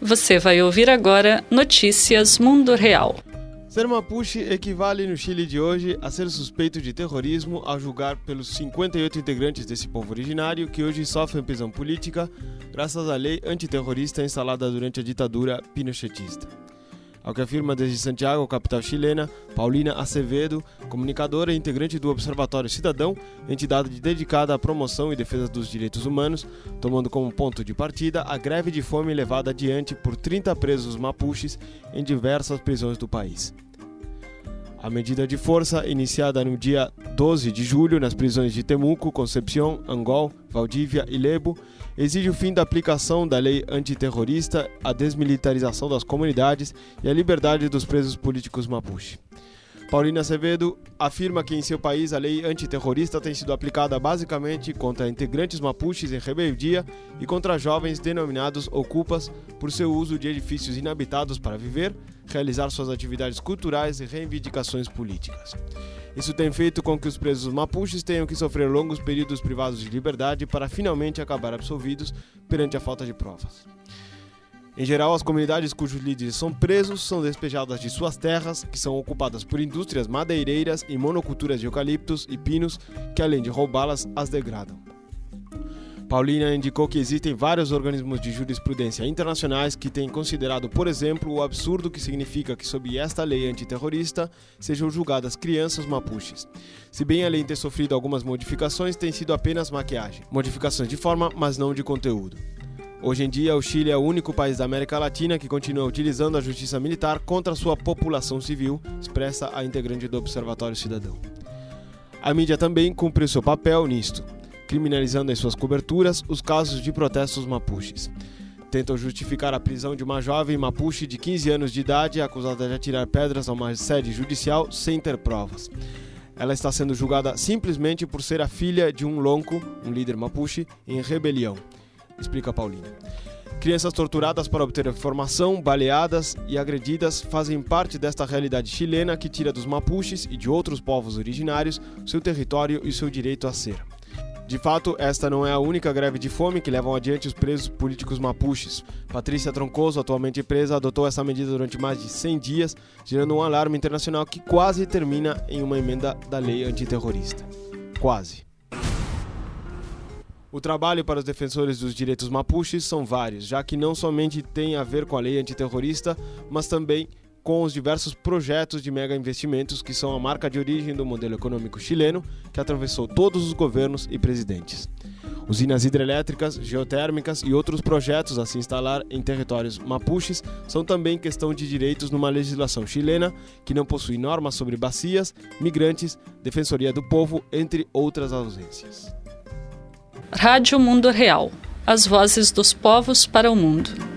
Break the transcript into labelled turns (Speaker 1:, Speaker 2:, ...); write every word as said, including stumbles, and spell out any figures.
Speaker 1: Você vai ouvir agora Notícias Mundo Real.
Speaker 2: Ser Mapuche equivale no Chile de hoje a ser suspeito de terrorismo ao julgar pelos cinquenta e oito integrantes desse povo originário que hoje sofrem prisão política graças à lei antiterrorista instalada durante a ditadura pinochetista. Ao que afirma desde Santiago, capital chilena, Paulina Acevedo, comunicadora e integrante do Observatório Cidadão, entidade dedicada à promoção e defesa dos direitos humanos, tomando como ponto de partida a greve de fome levada adiante por trinta presos mapuches em diversas prisões do país. A medida de força, iniciada no dia doze de julho nas prisões de Temuco, Concepción, Angol, Valdívia e Lebo, exige o fim da aplicação da lei antiterrorista, a desmilitarização das comunidades e a liberdade dos presos políticos mapuche. Paulina Acevedo afirma que em seu país a lei antiterrorista tem sido aplicada basicamente contra integrantes mapuches em rebeldia e contra jovens denominados ocupas por seu uso de edifícios inabitados para viver, realizar suas atividades culturais e reivindicações políticas. Isso tem feito com que os presos mapuches tenham que sofrer longos períodos privados de liberdade para finalmente acabar absolvidos perante a falta de provas. Em geral, as comunidades cujos líderes são presos são despejadas de suas terras, que são ocupadas por indústrias madeireiras e monoculturas de eucaliptos e pinos, que além de roubá-las, as degradam. Paulina indicou que existem vários organismos de jurisprudência internacionais que têm considerado, por exemplo, o absurdo que significa que, sob esta lei antiterrorista, sejam julgadas crianças mapuches. Se bem a lei ter sofrido algumas modificações, tem sido apenas maquiagem. Modificações de forma, mas não de conteúdo. Hoje em dia, o Chile é o único país da América Latina que continua utilizando a justiça militar contra sua população civil, expressa a integrante do Observatório Cidadão. A mídia também cumpre o seu papel nisto, criminalizando em suas coberturas os casos de protestos mapuches. Tentam justificar a prisão de uma jovem mapuche de quinze anos de idade acusada de atirar pedras a uma sede judicial sem ter provas. Ela está sendo julgada simplesmente por ser a filha de um lonco, um líder mapuche, em rebelião, explica Paulina. Crianças torturadas para obter informação, baleadas e agredidas fazem parte desta realidade chilena que tira dos mapuches e de outros povos originários seu território e seu direito a ser. De fato, esta não é a única greve de fome que levam adiante os presos políticos mapuches. Patrícia Troncoso, atualmente presa, adotou essa medida durante mais de cem dias, gerando um alarme internacional que quase termina em uma emenda da lei antiterrorista. Quase. O trabalho para os defensores dos direitos mapuches são vários, já que não somente tem a ver com a lei antiterrorista, mas também com os diversos projetos de mega investimentos que são a marca de origem do modelo econômico chileno, que atravessou todos os governos e presidentes. Usinas hidrelétricas, geotérmicas e outros projetos a se instalar em territórios mapuches são também questão de direitos numa legislação chilena que não possui normas sobre bacias, migrantes, defensoria do povo, entre outras ausências.
Speaker 1: Rádio Mundo Real. As vozes dos povos para o mundo.